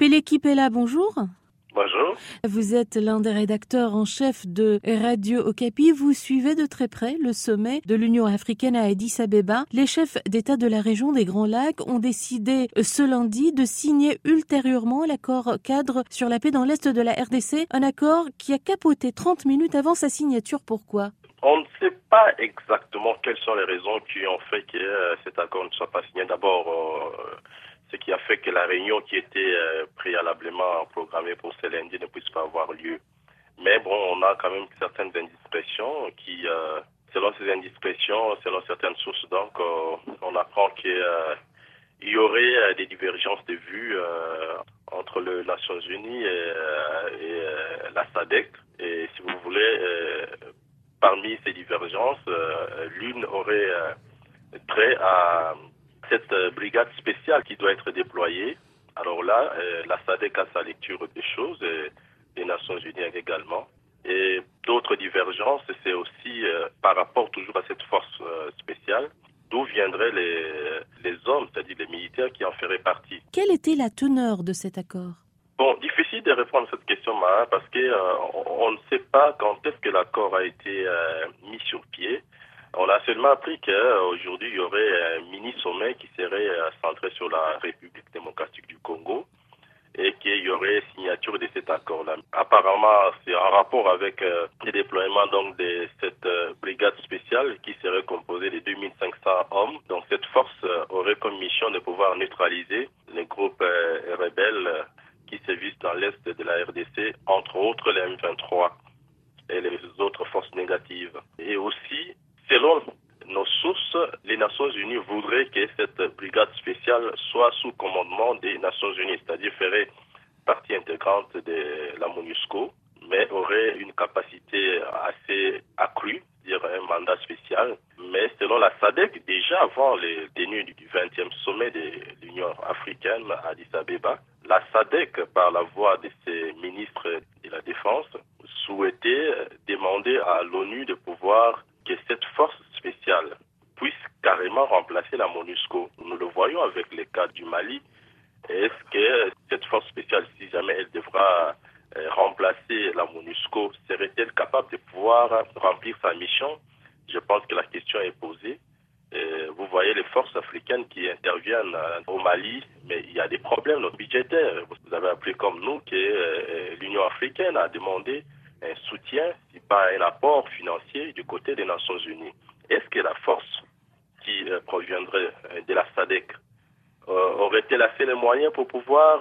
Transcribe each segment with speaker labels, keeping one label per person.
Speaker 1: Félix Kipela, bonjour.
Speaker 2: Bonjour.
Speaker 1: Vous êtes l'un des rédacteurs en chef de Radio Okapi. Vous suivez de très près le sommet de l'Union africaine à Addis Abeba. Les chefs d'État de la région des Grands Lacs ont décidé ce lundi de signer ultérieurement l'accord cadre sur la paix dans l'Est de la RDC. Un accord qui a capoté 30 minutes avant sa signature. Pourquoi ?
Speaker 2: On ne sait pas exactement quelles sont les raisons qui ont fait que cet accord ne soit pas signé. D'abord, ce qui a fait que la réunion qui était préalablement programmée pour ce lundi ne puisse pas avoir lieu. Mais bon, on a quand même certaines indiscrétions qui, selon ces indiscrétions, selon certaines sources, donc, on apprend qu'il y aurait des divergences de vues entre les Nations Unies et la SADC. Et si vous voulez, parmi ces divergences, l'une aurait trait à cette brigade spéciale qui doit être déployée. Alors là, la SADC a sa lecture des choses, et les Nations Unies également. Et d'autres divergences, c'est aussi par rapport toujours à cette force spéciale, d'où viendraient les hommes, c'est-à-dire les militaires qui en feraient partie.
Speaker 1: Quelle était la teneur de cet accord ?
Speaker 2: Bon, difficile de répondre à cette question, Mara, parce que on ne sait pas quand est-ce que l'accord a été mis sur pied. On a seulement appris qu'aujourd'hui, il y aurait un mini-sommet qui serait centré sur la République démocratique du Congo et qu'il y aurait signature de cet accord-là. Apparemment, c'est en rapport avec le déploiement donc, de cette brigade spéciale qui serait composée de 2500 hommes. Donc cette force aurait comme mission de pouvoir neutraliser les groupes rebelles qui sévissent dans l'est de la RDC, entre autres les M23 et les autres forces négatives. Et aussi, selon nos sources, les Nations Unies voudraient que cette brigade spéciale soit sous commandement des Nations Unies, c'est-à-dire ferait partie intégrante de la MONUSCO, mais aurait une capacité assez accrue, c'est-à-dire un mandat spécial. Mais selon la SADC, déjà avant les tenues du 20e sommet de l'Union africaine à Addis Abeba, la SADC, par la voix de ses ministres de la Défense, souhaitait demander à l'ONU de pouvoir que cette force spéciale puisse carrément remplacer la MONUSCO. Nous le voyons avec le cas du Mali. Est-ce que cette force spéciale, si jamais elle devra remplacer la MONUSCO, serait-elle capable de pouvoir remplir sa mission ? Je pense que la question est posée. Vous voyez les forces africaines qui interviennent au Mali, mais il y a des problèmes budgétaires. Vous avez appris comme nous que l'Union africaine a demandé un soutien, si pas un apport financier du côté des Nations Unies. Est-ce que la force qui proviendrait de la SADC aurait-elle assez les moyens pour pouvoir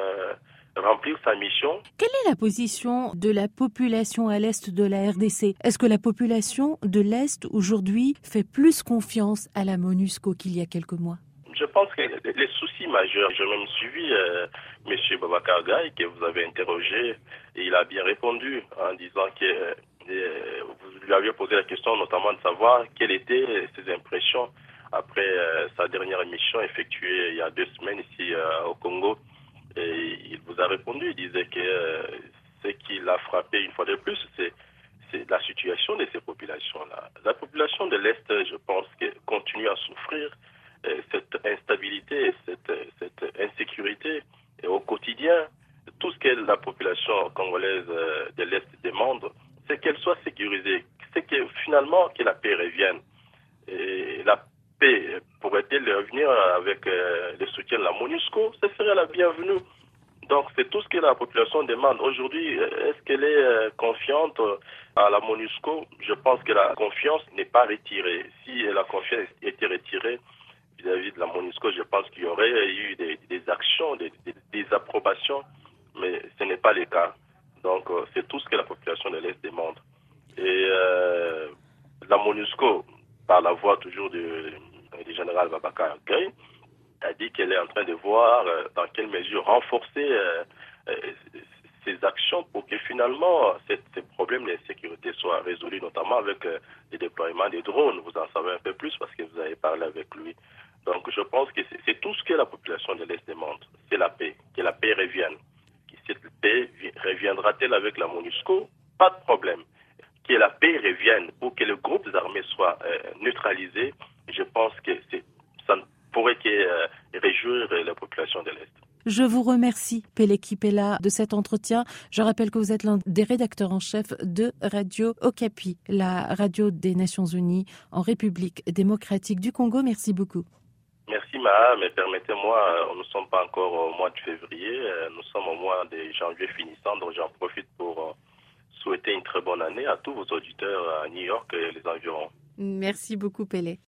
Speaker 2: remplir sa mission?
Speaker 1: Quelle est la position de la population à l'est de la RDC ? Est-ce que la population de l'est aujourd'hui fait plus confiance à la MONUSCO qu'il y a quelques mois ?
Speaker 2: Je pense que les soucis majeurs, j'ai même suivi M. Boubacar Gaye que vous avez interrogé et il a bien répondu en disant que vous lui aviez posé la question notamment de savoir quelles étaient ses impressions après sa dernière mission effectuée il y a 2 semaines ici au Congo. Et il vous a répondu, il disait que ce qui l'a frappé une fois de plus, c'est la situation de ces populations-là. La population de l'Est, je pense, continue à souffrir cette instabilité, cette insécurité et au quotidien. Tout ce que la population congolaise de l'Est demande, c'est qu'elle soit sécurisée, c'est que finalement que la paix revienne. Et la paix pourrait-elle revenir avec le soutien de la MONUSCO? Ce serait la bienvenue. Donc c'est tout ce que la population demande. Aujourd'hui, est-ce qu'elle est confiante à la MONUSCO? Je pense que la confiance n'est pas retirée. Si la confiance était retirée vis-à-vis de la MONUSCO, je pense qu'il y aurait eu des actions, des approbations, mais ce n'est pas le cas. Donc c'est tout ce que la population de l'Est demande. Et la MONUSCO, par la voix toujours du général Boubacar Gaye, a dit qu'elle est en train de voir dans quelle mesure renforcer ces actions pour que finalement ces problèmes d'insécurité soient résolus, notamment avec le déploiement des drones. Vous en savez un peu plus parce que vous avez parlé avec lui. Donc je pense que c'est tout ce que la population de l'Est demande, c'est la paix, que la paix revienne. Cette paix reviendra-t-elle avec la MONUSCO? Pas de problème. Que la paix revienne pour que les groupes armés soient neutralisés, je pense que ça ne pourrait que réjouir la population de l'Est.
Speaker 1: Je vous remercie, Pélé Kipela, de cet entretien. Je rappelle que vous êtes l'un des rédacteurs en chef de Radio Okapi, la radio des Nations Unies en République démocratique du Congo. Merci beaucoup.
Speaker 2: Merci Maha, mais permettez-moi, nous ne sommes pas encore au mois de février, nous sommes au mois de janvier finissant, donc j'en profite pour souhaiter une très bonne année à tous vos auditeurs à New York et les environs.
Speaker 1: Merci beaucoup, Pélé.